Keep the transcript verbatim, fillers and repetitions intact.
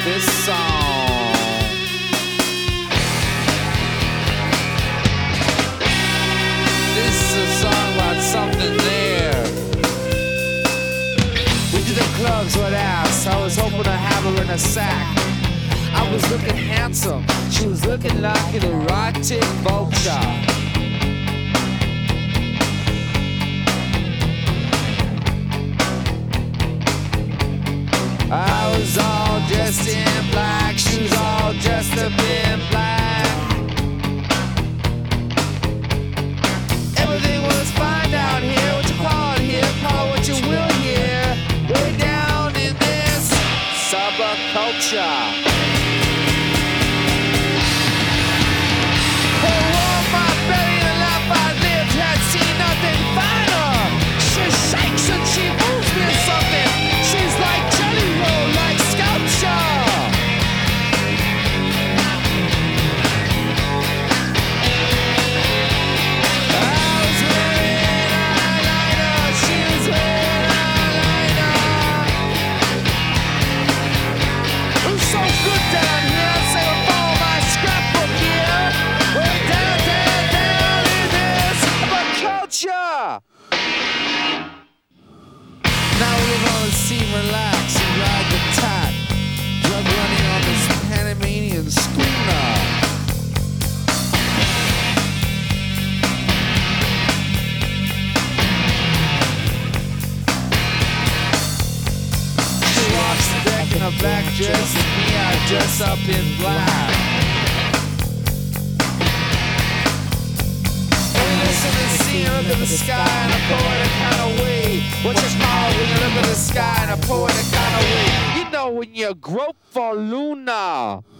this song. This is a song about something there. We did the clubs with ass. I was hoping to have her in a sack. I was looking handsome. She was looking like an erotic vulture. I was all dressed in black, she was all dressed up in black. Everything was fine down here, what you call it here, call it what you will here. Way down in this subculture. Oh, all my belly and life I lived had seen nothing finer. She shakes and she moves me something. She's like jelly roll, like sculpture. I was wearing eyeliner, she was wearing eyeliner. It was so good down here, say with all my scrapbook here. We're down, down, down in this culture. Now we live on the sea, relax and ride the tack. Drug running on this Panamanian schooner. She walks the deck in a black dress and me, I dress up in black. And we listen and see her look at the sky in a poetic kind of way. What you call when you look at the sky in a poetic kind of way? You know when you grope for Luna.